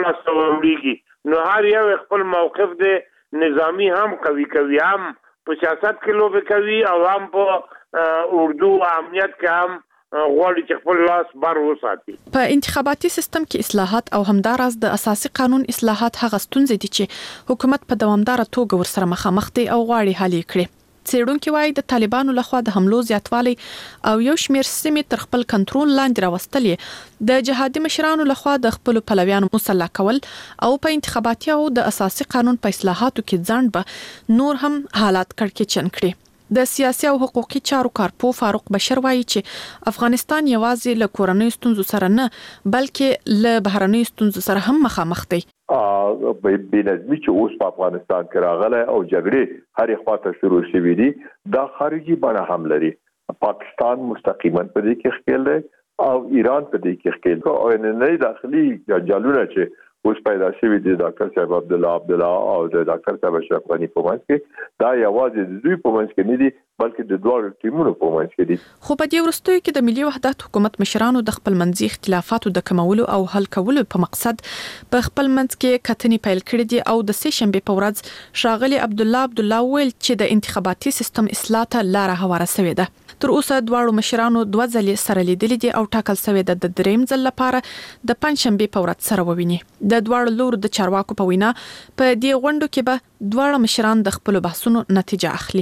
لاسته وړيږي نو هر یو خپل موقف دی نظامی هم کوي هم په سیاست کې لوبه کوي او هم په اردو امنیت کې هم غواړي چې خپل لاس بر وساتي. په انتخاباتي سیستم کې اصلاحات او همداراز د اساسي قانون اصلاحات هغه ستونزې دي چې حکومت په دوامدار توګه ورسره مخامخ دی او غواړي حل کړي. څېړونکو وايي د طالبانو لخوا د حملو زیاتوالی او یو شمېر سیمې تر خپل کنټرول لاندې راوستلې د جهادي مشرانو لخوا د خپل پلویانو مسلح کول او په انتخاباتي او د اساسي قانون په اصلاحاتو کې ځان به نور هم حالات کړکېچن کړي. د سیاسي او حقوقي چارو کارپو فاروق بشر وايي چې افغانستان یوازې له کورنۍ ستونزو سره نه بلکې له بهرنۍ ستونزو سره هم مخامخ دی. بنظمي چې اوس په افغانستان کې راغله او جګړې هرې خواته شروع شوې دي دا خارجي بڼه هم لري. پاکستان مستقیما په دې کې ښکېل دی او ایران په دې کې ښکېل دی او نه داخلي جالونه چې اوس پیدا شوی دی ډاکټر صاحب عبد الله او د ډاکټر صاحب اشرف غنی په منځ کې دا یوازې د دوی په منځ کې نه دي بلکې د دوه ټیمونو په منځ کې دي. خو په دې وروستیو کې د ملي وحدت حکومت مشرانو د خپل منځي اختلافاتو د کمولو او حل کولو په مقصد په خپل منځ کې کتنې پیل کړې دي او د سه شنبه په ورځ شاغلي عبد الله ویل چې د انتخاباتي سیستم اصلاح ته لار هواره شوې ده. تر اوسه دواړو مشرانو دوه ځلې سره لیدلې دي او ټاکل شوی د دریم ځل لپاره د پنځشنبه په ورځ سره وویني. د دواړو لورو د چارواکو په وینا په دې غونډو کې به دواړه مشران د خپل بحثونو نتیجه اخلي.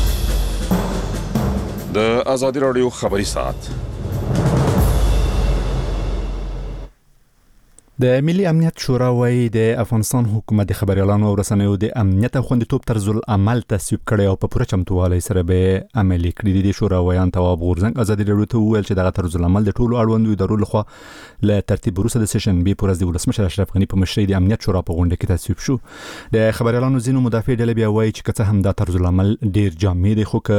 د آزادي رادیو خبري ساعت د ملي امنیت شورا وايي د افغانستان حکومت د خبريالانو او رسنیو د امنیت او خوندیتوب طرز العمل تصویب کړي او په پوره چمتووالي سره به عملي کړي. د شورا ویان تواب غورزنګ ازادي رادیو ته ویل چې دغه طرز العمل د ټولو اړوندو ادارو لخوا له ترتیب وروسته د سیشن بي پورز د ولسمشر اشرف غنی په مشرۍ د امنیت شورا په غونډه کې تصویب شو. د خبريالانو زینو مدافع ډلې بیا وایي چې کڅه هم دا طرز العمل ډیر جامع دی خو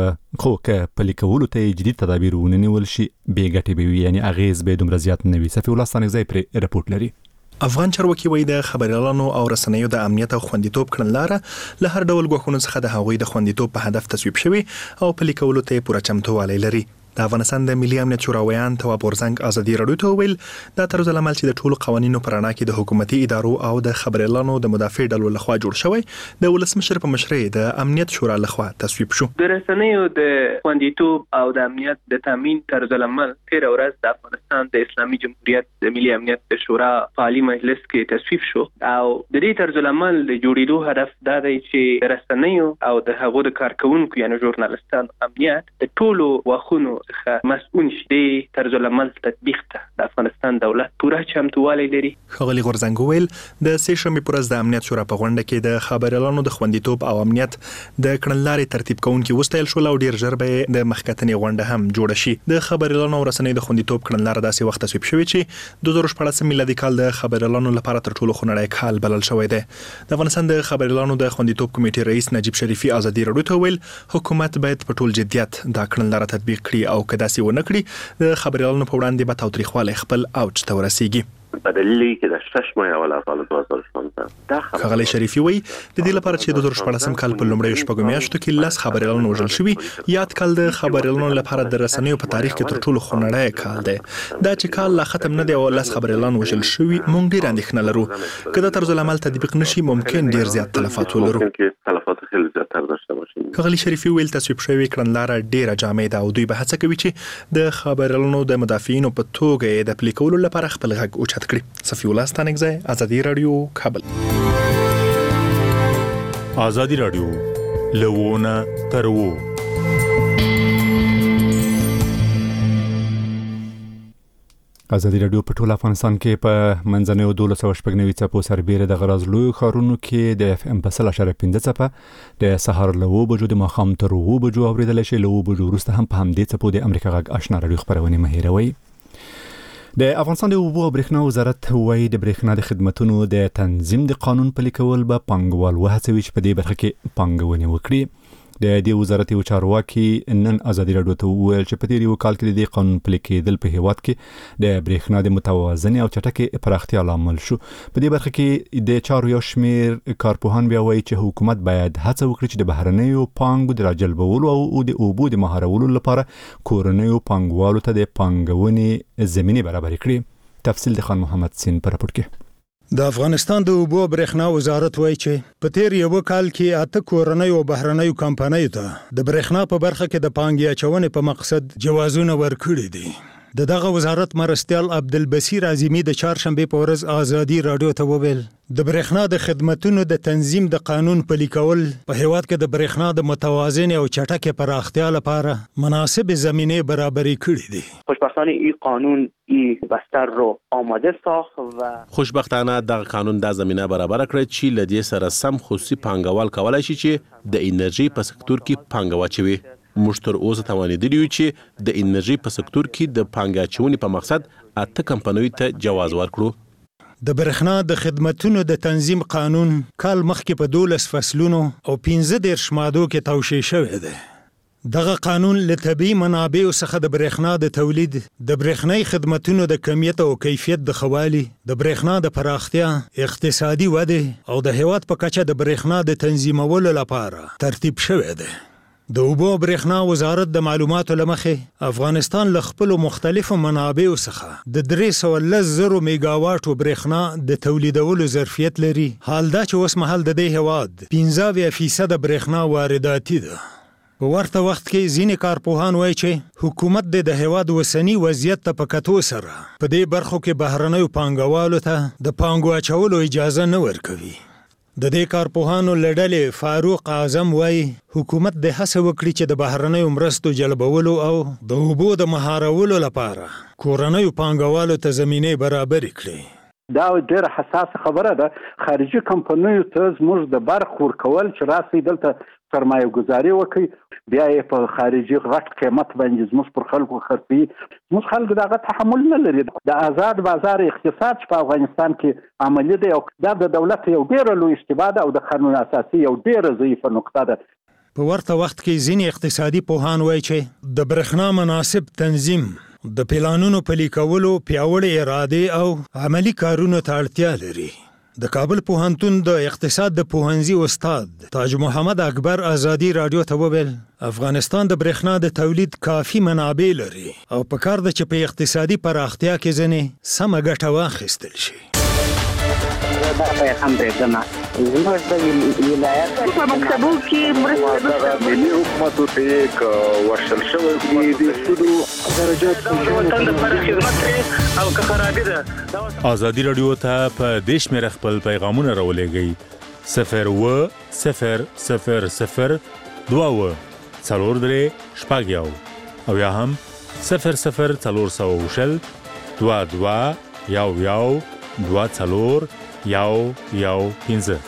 که په لیکولو ته جدي تدابیر ونیول شي به ګټي به وي یعنی اغیز به دومره زیات نه وي. صفي الله ستانګزی پر رپورټ لري. افغان چارواکي وایي د خبريالانو او رسنیو د امنیت او خوندیتوب کړنلاره له هر ډول غوښتنو څخه د هغوی د خوندیتوب په هدف تصویب شوی او په لیکولو ته پوره چمتووالی لري. د افغانستان د ملي امنیت شورا ویان تواب غورزنګ ازادي رادیو ته ویل دا طرز العمل چې د ټولو قوانینو پر اړه کې د حکومتي ادارو او د خبريالانو د مدافع ډلو لخوا جوړ شوی د ولسمشر په مشرۍ د امنیت شورا لخوا تصویب شو. د رسنیو د خوندیتوب او د امنیت د تامین طرز العمل تیر ورځ د افغانستان د اسلامي جمهوریت د ملي امنیت د شورا عالی مجلس کې تصویب شو او د دې طرز العمل د جوړېدو هدف دا دی چې رسنیو او د هغو د کارکونکو یعنی ژورنالستان امنیت د ټولو واخونو څخه مسؤل شي. طرز العمل تطبیق ته د افغانستان دولت پوره چمتووالی لري. ښاغلي غورزنګ ویل د سه شنبه پر ورځ د امنیت شورا په غونډه کې د خبريالانو د خوندیتوب او امنیت د کړنلارې ترتیب کوونکي وستایل شو او ډیر ژر به د مخکتنې غونډه هم جوړه شي. د خبريالانو او رسنیو د خوندیتوب کړنلاره داسې وخت تصویب شوی چې 2014 میلادي کال د خبريالانو لپاره تر ټولو خنړی کال بلل شوی دی. د افغانستان د خبريالانو د خوندیتوب کمیټې رئیس نجیب شریفي ازادي رادیو ته ویل حکومت باید په ټول جديت دا کړنلاره تطبیق کړي او کدا سی ونه کړي د خبريالانو په وړاندې به تاوتریخوالی خپل اوج ته ورسیږي. بدلیلی که در 6 ماه اول از سال 2016 ښاغلی شریفي وایي د دې لپاره چې 2014 کال په لومړیو شپږو میاشتو کې 10 خبريالان وژل شوي یاد کال د خبريالانو لپاره د رسنیو په تاریخ کې تر ټولو خنړی کال دی. دا چې کال لا ختم نه دی او 10 خبريالان وژل شوي مونږ ډیر اندېښنه لرو که دا طرز العمل تطبیق نشي ممکن ډیر زیات تلفات ولرو. ښاغلی شریفي ویل تصویب شوی کړنلاره ډیره جامع ده او دوی به هڅه کوي چې د خبريالانو د مدافعینو په توګه یې د پلي کولو لپاره خپل غږ اوچت کړي. صفي الله ستانګزی ازادي رادیو کابل. ازادي رادیو لونه ترو ازادي رادیو په ټول افغانستان کې په منځنیو 1290 څپو سربېره د غراز لوی ښارونو کې د اف ام په 0.5 څپه د سهار له 9 بجو د ماښام تر 9 بجو اوریدل شي. له 9 بجو وروسته هم په همدې څپو د امریکا غږ آشنا رادیو خبرونه مهیروي. د افغانستان د اوبو او برېښنا وزارت وایي د برېښنا د خدماتو د تنظیم د قانون پلي کول به پانګوال وهڅوي چې په دې برخه کې پانګونې وکړي. د دې وزارت یو چارواکي نن ازادي رادیو ته وویل چې په تیر یو کال کې د دې قانون پلي کېدل په هیواد کې د برېښنا د متوازنې او چټکې پراختیا لامل شو. په دې برخه کې د چارو یو شمېر کارپوهان بیا وایي چې حکومت باید هڅه وکړي چې د بهرنیو پانګو د راجلبولو او د اوبو د مهارولو لپاره کورنیو پانګوالو ته د پانګونې زمینه برابر کړي. تفصیل د خان محمد سین پر راپور کې. د افغانستان د اوبو برېښنا وزارت وایي چې په تیر یو کال کې 8 کورنۍ او بهرنۍ کمپنیو ته د برېښنا په برخه کې د پانګې اچونې په مقصد جوازونه ورکړي دي. دغه وزارت مرستیال عبدالبصیر اعظمي د چهارشنبه په ورځ آزادي رادیو ته وویل د برېښنا د خدماتو د تنظیم د قانون پلي کول په هیواد کې د برېښنا د متوازن او چټکې پراختیا لپاره مناسب زمینه برابری کړې دي. خوشبختانه این قانون این بستر رو آماده ساخت و خوشبختانه دغه قانون د زمینه برابر کړ چې لدې سره سم خصوصي پانګوال کولای شي چې د انرژي په سکتور کې پانګه واچوي. موږ تر اوسه توانیدلی یو چې د انرژي په سکتور کې د پانګه اچونې په مقصد 8 کمپنیو ته جواز ورکړو. د برېښنا د خدماتو د تنظیم قانون کال مخکې په 12 فصلونو او 15 مادو کې توشیح شوی دی. دغه قانون له طبیعي منابعو څخه د برېښنا د تولید، د برېښنايي خدماتو د کمیت او کیفیت د خوالي، د برېښنا د پراختیا، اقتصادي وده او د هیواد په کچه د برېښنا د تنظیمولو لپاره ترتیب شوی دی. د اوبو برېښنا وزارت د معلوماتو لمخې افغانستان له خپل مختلفو منابعو څخه د 310,000 میگاواټو برېښنا د تولیدولو ظرفیت لري. حال دا چې اوس مهال د دې هیواد 15% برېښنا وارداتي ده. په ورته وخت کې ځینې کارپوهان وایي چې حکومت د هیواد وسنی وضعیت ته په کتو سره په دې برخو کې بهرنیو پانګوالو ته د پانګو اچولو اجازه نه ورکوي. د دې کارپوهانو لړلې فاروق اعظم وایي حکومت د هڅه وکړي چې د بهرنیو مرستو جلبولو او د اوبو د مهارولو لپاره کورنیو پانګوالو ته زمینه برابر کړي. دا ډېر حساس خبره ده. خارجي کمپنیو ته زموږ د برخ ورکول چې راسي دلته سرمایه گذاري وکړي، بیا یې په خارجي غټ قیمت باندې زموږ پر خلکو خرڅوي. زموږ خلک دغه تحمل نه لري. د آزاد بازار اقتصاد په افغانستان کې عملي دی او دا د دولت یو ډېر لوی اشتباه ده او د قانون اساسي یو ډېر ضعیفه نقطه ده. په ورته وخت کې ځینې اقتصادي پوهان وایي چې د برېښنا مناسب تنظیم د پلانونو پلي کولو پیاوړې اراده او عملی کارونو ته اړتیا لري. د کابل پوهنتون د اقتصاد د پوهنځي استاد تاج محمد اکبر آزادي رادیو ته وویل افغانستان د برېښنا د تولید کافي منابع لري او په کار ده چې په اقتصادي پراختیا کې ځنې سمه ګټه واخیستل شي. دا پیغام درځنه زموږ د ولایت په مکتبو کې مرسته ملي حکومت ته ورشل شوی دی د سودو درجات د خدمت او خرابې ده. آزادي رادیو ته په دیش مې خپل پیغامونه راولېږئ 02000 22 4 او یا هم 00400 22 12 1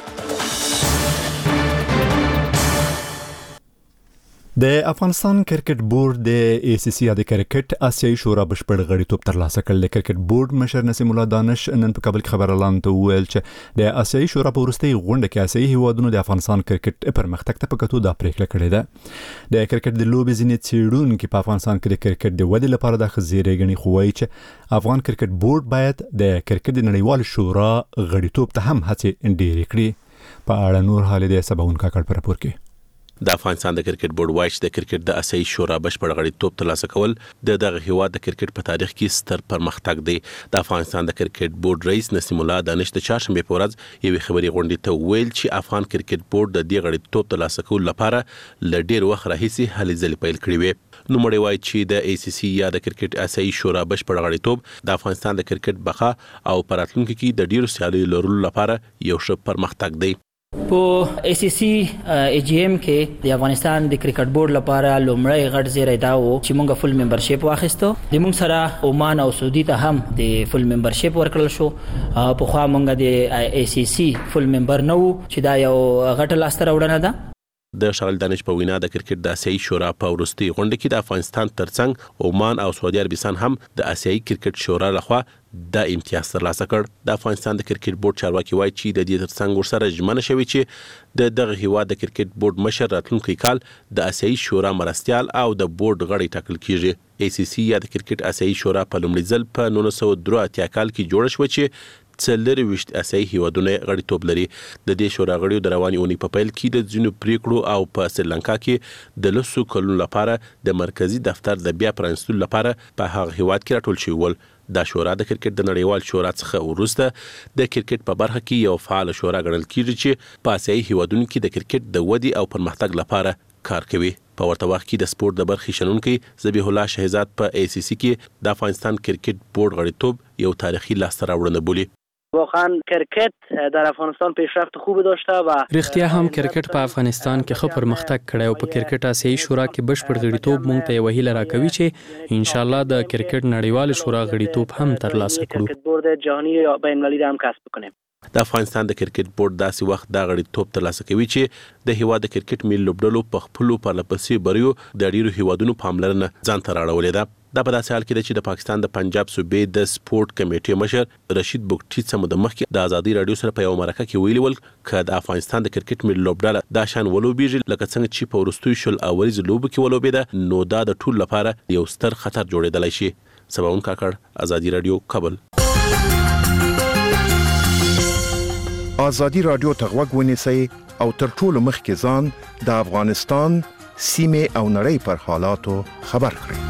د افغانستان کرکټ بورډ د ای سی سی د کرکټ آسیایي شورا بشپړ غړیتوب ترلاسه کړل. د کرکټ بورډ مشر نسیم الله دانش نن په کابل کې خبر اعلان ته ویل چې د آسیایي شورا په وروستۍ غونډه کې آسیایي هیوادونو د افغانستان کرکټ پرمختګ ته په کتو دا پریکړه کړې ده. د کرکټ د لوبې ځینې څېړونکي په افغانستان کې د کرکټ د ودې لپاره د خزیرې غني خو وایي چې افغان کرکټ بورډ باید د کرکټ د نړیوال شورا غړیتوب ته هم هڅې ډېرې کړي. په اړه نور حال د سباون کاکړ پر راپور کې د افغانستان د کرکټ بورډ وایي چې د کرکټ د آسیایي شورا بشپړ غړیتوب ترلاسه کول د دغه هیواد د کرکټ په تاریخ کې ستر پرمختګ دی. د افغانستان د کرکټ بورډ رئیس نسیم الله دانش د چهارشنبه په ورځ یوې خبري غونډې ته ویل چې افغان کرکټ بورډ د دې غړیتوب ترلاسه کولو لپاره ل ډیر وخت راهیسې هلې ځلې پیل کړې وې. نو مړی وایي چې د ای سی سی یا د کرکټ آسیایي شورا بشپړ غړیتوب د افغانستان د کرکټ بقا او پراتلونکو کې د ډیرو سیالیو لرلو لپاره یو ښه پرمختګ دی. په ای سی سی ای جی ایم کې د افغانستان د کرکټ بورډ لپاره لومړی غټ زیری دا و چې موږ فل ممبرشپ واخیستو. د موږ سره عمان او سعودي ته هم د فل ممبرشپ ورکړل شو. په خوا موږ د ای سی سی فل ممبر نه وو چې دا یو غټ لاسته راوړنه ده. د شغل دانش په وینا د کرکټ د آسیایي شورا په وروستۍ غونډه کې د افغانستان ترڅنګ عمان او سعودي عربستان هم د آسیایي کرکټ شورا لخوا د امتیاز ترلاسه کړ. د افغانستان د کرکټ بورډ چارواکي وایي چې د دې ترڅنګ ورسره ژمنه شوې چې دغه هیواد د کرکټ بورډ مشر راتلونکي کال د آسیایي شورا مرستیال او د بورډ غړی ټاکل کیږي. ای سی سی یا د کرکټ آسیایي شورا په لومړي ځل په 1983 کال کې جوړ شو چې 24 آسیایي هیوادونه غړیتوب لري. د دې شورا غړیو د رواني اونۍ په پیل کې د ځینو پریکړو او په سریلانکا کې د لسو کلونو لپاره د مرکزی دفتر د بیا پرانستلو لپاره په هغه هیواد کې راټول شوي ول. دا شورا د کرکټ د نړیوال شورا څخه وروسته د کرکټ په برخه کې یو فعال شورا ګڼل کیږي چې په آسیایي هیوادونو کې د کرکټ د ودی او پرمختګ لپاره کار کوي. په ورته وخت کې د سپورت د برخې شنونکي ذبیح الله شهزاد په ACC کې د افغانستان کرکټ بورډ غړیتوب یو تاریخي لاسته راوړنه بولي. واقعا کرکت در افغانستان پیشرفت خوبی داشته و رښتیا هم کرکټ په افغانستان کې ښه پرمختګ کړی او په کرکټ آسیایي شورا کې بشپړ غړیتوب مونږ ته یو هیله راکوي چې ان شاء الله د کرکټ نړیوال شورا غړیتوب هم ترلاسه کړو. کرکټ بورډ جهانی یا بین المللي هم کسب کنیم. د افغانستان د کرکټ بورډ داسې وخت دا غړیتوب ترلاسه کوي چې د هیواد د کرکټ ملي لوبډلو په خپل پرلپسې بریو د ډیرو هیوادونو پاملرنه ځان ته راوړلې ده. دا په داسې حال کې ده چې د پاکستان د پنجاب صوبې د سپورت کمیټې مشر رشید بوګټي څخه د مخکې د ازادي رادیو سره په یو مرکه کې ویلي ول چې د افغانستان د کرکټ ملي لوبډله دا شان ولوبېږي لکه څنګه چې په وروستیو شل اوریز لوبو کې ولوبېده نو دا د ټول لپاره یو ستر خطر جوړېدلی شي. سباون کاکړ، ازادي رادیو، کابل. ازادي رادیو ته غوږ ونیسئ او تر ټولو مخکې ځان د افغانستان سیمې او نړۍ پر حالاتو خبر کړئ.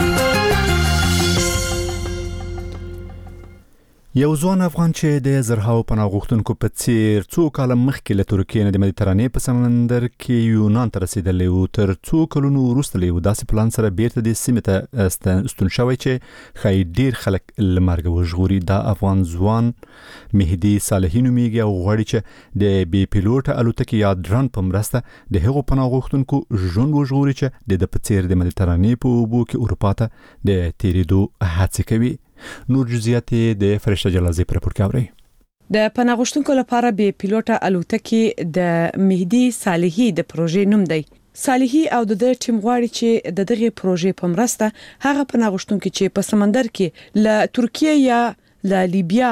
یو ځوان افغان چې د زرهاو پناه غوښتونکو په څیر څو کاله مخکې له ترکیې نه د مدیترانې په سمندر کې یونان ته رسیدلی و، تر څو کلونو وروسته له یو داسې پلان سره بیرته د سیمې ته ستون شوی چې ښایي ډیر خلک له مرګه وژغوري. دا افغان ځوان مهدي صالحي نومیږي او غواړي چې د بې پیلوټه الوتکې یا ډرون په مرسته د هغو پناه غوښتونکو ژوند وژغوري چې د په څیر د مدیترانې په اوبو کې اروپا ته د تیریدو هڅې کوي. نور جزئیات د فرشته جلازي پر راپور کوي. د پناه غوښتونکو لپاره بې پیلوټه الوتکې د مهدي صالحي د پروژې نوم دی. صالحي او د ټیم غواړي چې د دغه پروژې په مرسته هغه پناه غوښتونکو چې په سمندر کې له ترکیه یا له لیبیا،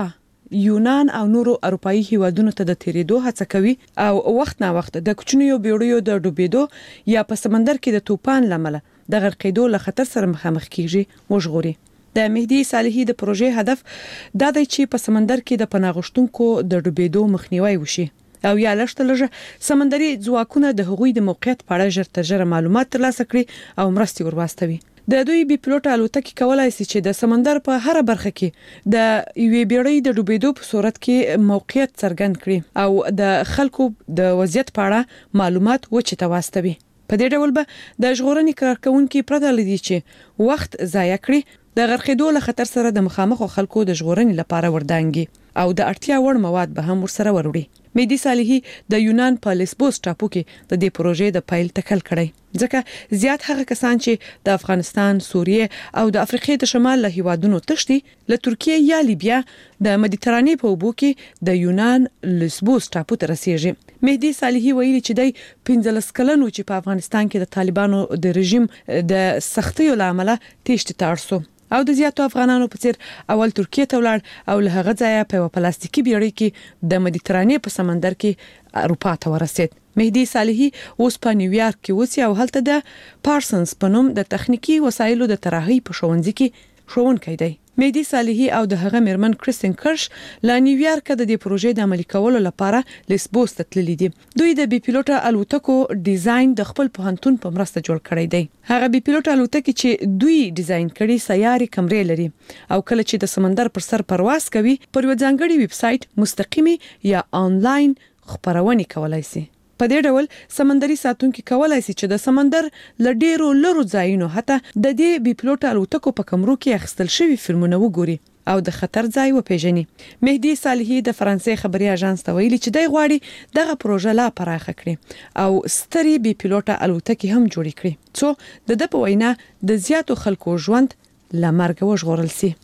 یونان او نورو اروپایي هیوادونو ته د تیریدو هڅه کوي او وخت نه وخت د کوچنیو بیړیو د ډوبېدو یا په سمندر کې د طوفان لامل د غرقېدو له خطر سره مخامخ کیږي وژغوري. د مهدي صالحي د پروژې هدف دا دی چې په سمندر کې د پناه غوښتونکو د ډوبېدو مخنیوي وشي او یا لږ سمندري ځواکونه د هغوی د موقعیت په اړه ژر تر ژره معلومات ترلاسه کړي او مرستې ورواستوي. د دوی بې پیلوټه الوتکې کولای شي چې د سمندر په هر برخه کې د یوې بیړۍ د ډوبېدو په صورت کې موقعیت څرګند کړي او د خلکو د وضعیت په اړه معلومات وچته واستوي. په دې ډول به د ژغورنې کارکونکو پرته لدی چې وخت ضایع کړي د غرقېدو له خطر سره د مخامخ خلکو د ژغورنې لپاره وردانګي او د اړتیا وړ مواد به هم ورسره وروړي. مهدي صالحي د یونان په لیسبوس ټاپو کې د دې پروژې د پایل ټکل کړی ځکه زیات هغه کسان چې د افغانستان، سوریه او د افریقې د شمال له هیوادونو تښتي له ترکیه یا لیبیا د مدیترانې په اوبو کې د یونان لیسبوس ټاپو ته رسیږي. مهدي صالحي ویلي چې د 15 کلنو چې په افغانستان کې د طالبانو د رژیم د سختیو لامل تېښتې ته اړ شو او د زیاتو افغانانو په څیر اول ترکیه ته ولاړ او له هغه ځایه په پلاستیکي بیړۍ کې د مدیترانې په سمندر کې اروپا ته ورسید. مهدي صالحي اوس په نیویارک کې اوسي او هلته د پارسنز په نوم د تخنیکی وسایلو د طراحي په ښوونځي کې ښوونکی دی. مهدي صالحي او د هغه میرمن کریستین کرش له نیویارک د دې پروژې د عملي کولو لپاره لیسبوس ته تللي دي. دوی د بې پیلوټه الوتکو ډیزاین د خپل پوهنتون په مرسته جوړ کړی دی. هغه بې پیلوټه الوتکې چې دوی ډیزاین کړي سیاري کمرې لري او کله چې د سمندر پر سر پرواز کوي پر یو ځانګړي ویب سټ مستقیمي یا آنلاین خبرونه کولای شي. په دې ډول سمندري ساتونکو کولای شي چې د سمندر ل ډیرو لرو ځایونو حتی د دې بې پیلوټه الوتکو په کمرو کې اخیستل شوی فلمونه وګوري او د خطر ځای وپیژني. مهدي صالحي د فرانسې خبري اژانس ته ویلي چې دی غواړي دغه پروژه لا پراخه کړي او ستري بې پیلوټه الوتکې هم جوړ کړي څو د په وینا د زیاتو خلکو ژوند له مرګ وژغورل شي.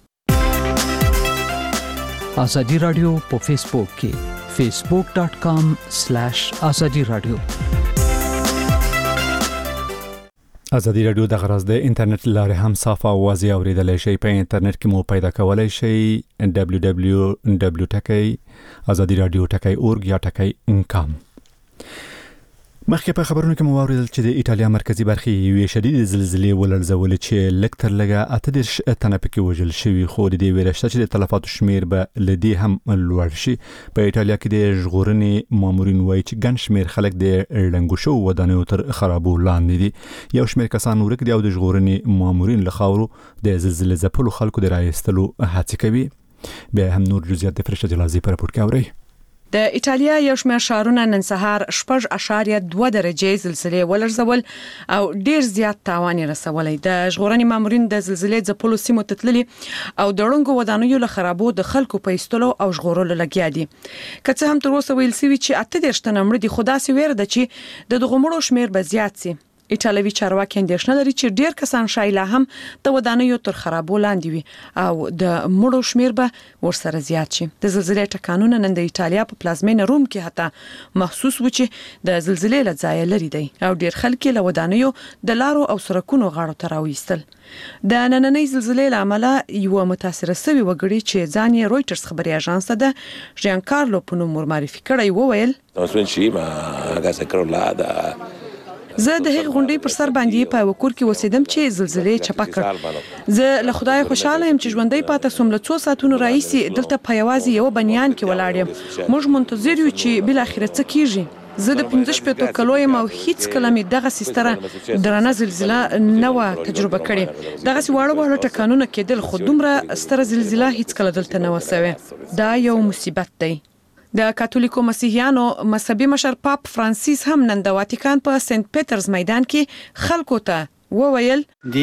ازادي رادیو په فیسبوک کې facebook.com/azadi radio. ازادي رادیو د غرض د انټرنیټ لارې هم صافه او واضح اوریدلای شئ. په انټرنیټ کې مو پیدا کولای شئ www.azadiradio.org یا .com. مخکې په خبرونو کې مو واوریدل چې د ایتالیا مرکزی برخې یوې شدید زلزلې ولړزولې چې لکتر لګه 38 تنه پکې وژل شوی، خو د دې ویرشته چې د تلفاتو شمیر به لدی هم لوړ شي. په ایتالیا کې د ژغورنې مامورین وایي چې ګڼ شمیر خلک د لنګو شو ودانیو تر خرابو لاندې دي. یو شمیر کسان ورک دي او د ژغورنې مامورین له خاورو د زلزلې ځپلو خلکو د راایستلو هڅه کوي. به هم نور جزئیات د فرشته جلازي پر راپور کوي. د ایتالیا یو شمېر ښارونه نن سهار 6.2 درجې زلزلې ولړزول او ډیر زیات تاوان رسولی. د ژغورنې مامورین د زلزلې ځپلو سیمو ته تللي او د ړنګو ودانیو له خرابو د خلکو په ایستلو او ژغورلو لګیا دي. که څه هم تر اوسه ویل سوي چې 38 تنه مړه دي، خو داسې ویره ده چې د دغو مړو شمیر به زیات سي. ایټالوي چارواکي اندېښنه لري چې ډیر کسان شایله هم د ودانیو تر خرابو لاندې وي او د مړو شمیر به ورسره زیات شي. د زلزلې ټکانونه نن د ایټالیا په پلازمینه روم کې حتی محسوس و چې د زلزلې له ځایه لري دی او ډیر خلک له ودانیو د لارو او سړکونو غاړو ته راوېستل. د نننۍ زلزلې له امله یو متاثره شوی وګړي چې ځان یې رويټرز خبري اژانس ته د ژان کارلو په نوم معرفي کړی وویل زه د هغې غونډې پر سر باندې په وکور کې اوسېدم چې زلزلې چپه کړ. زه له خدای خوشاله یم چې ژوندۍ پاتې سوم. له 2 ساعتونو راهیسې دلته په یوازې یو بنیان کې ولاړ یم. موږ منتظر یو چې بل اخر څه کیږي. زه د 15 کلو یم او هیڅ کله مې دغه سیستره درنه زلزلہ نه و تجربه کړې. دغه واړه ټکانونه کېدل، خو دومره ستره زلزلہ هیڅ کله دلته نه وسوي. دا یو مصیبت دی. د کاتولیکو مسیحیانو مذهبي مشر پاپ فرانسیس هم نن د واتیکان په سنت پیټرز میدان کې خلکو ته وویل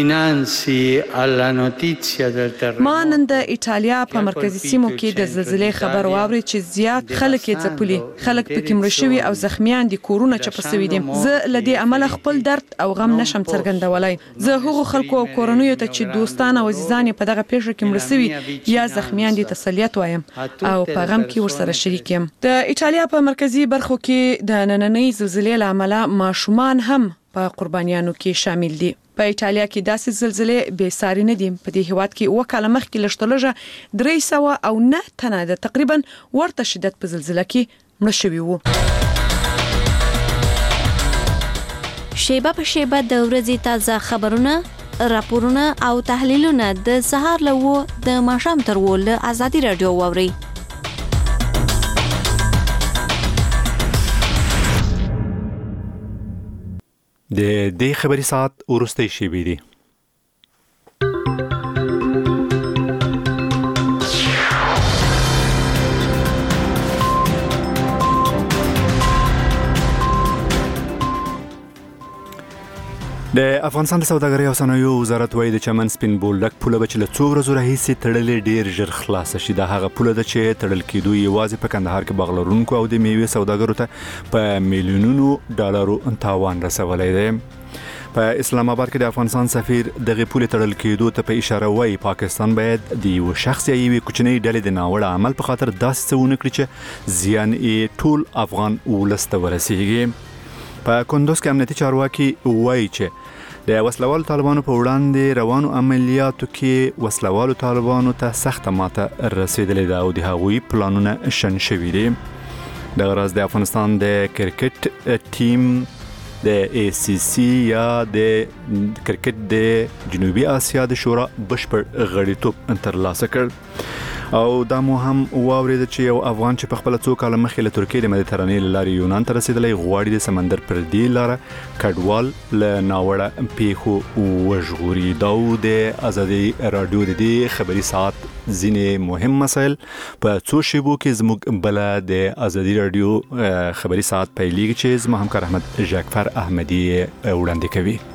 ما نن د ایټالیا په مرکزی سیمو کې د زلزلې خبر واوري چې زیات خلک یې ځپلي، خلک پکې مړه شوي او زخمیان دي، کورونه چپه شوي دي. زه لدې عمل خپل درد او غم نشم څرګندولای. زه هغو خلکو او کورنیو ته چې دوستان او عزیزان په دغه پیښه کې مړه شوي یا زخمیان دي تسلیت وایم او په غم کې ورسره شریک یم. د ایټالیا په مرکزی برخو کې د نننۍ زلزلې له امله ماشومان هم په قربانیانو کې شامل دي. په ایټالیا کې داسې زلزلې بې ساري نه دي. په دې هیواد کې 2 کاله مخکې لږ 309 تنه د تقریبا ورته شدت په زلزلې کې مړه شوي وو. شیبه په شیبه د ورځې تازه خبرونه، راپورونه او تحلیلونه د سهار له 9 د ماښام تر 10 له آزادي رادیو واورئ. د دې خبري ساعت ورسته شي بيدي. د افغانستان د سوداګرۍ او صنایعو وزارت وایي د چمن سپین بولډک پوله به چې له 2 ورځو راهیسې تړلې ډیر ژر خلاص شي. دا هغه پوله ده چې تړل کېدو یوازې په کندهار کې باغلرونکو او د میوې سوداګرو ته په میلیونونو ډالرو تاوان رسولی دی. په اسلام آباد کې د افغانستان سفیر دغه پوله تړل کېدو ته په اشاره وایي پاکستان باید د یو شخص یا یوې کوچنۍ ډلې د ناوړه عمل په خاطر داسې څه ونه کړي چې زیان یې ټول افغان ولس ته ورسیږي. په کندوز کې امنیتي چارواکي وایي چې د وسلوالو طالبانو په وړاندې روانو عملیاتو کې وسلوالو طالبانو ته سخته ماته رسیدلې ده او د هغوی پلانونه شن شوي دي. دغه راز د افغانستان د کرکټ ټیم د ACC یا د کرکټ د جنوبي اسیا د شورا بشپړ غړیتوب ترلاسه کړ. او دا مو هم واورید چې یو افغان چې په خپل 2 کاله مخکې له ترکیې د مدیترانې لارې یونان ته رسیدلی غواړي د سمندر پر دې لاره کډوال له ناوړه پیښو وژغوري. دا د آزادي رادیو د دې خبري ساعت ځینې مهم مسایل په 2 شیبو کې زموږ بل د آزادي رادیو خبري ساعت پیلېږي چې زما همکار احمد جعفر احمدي وړاندې کوي.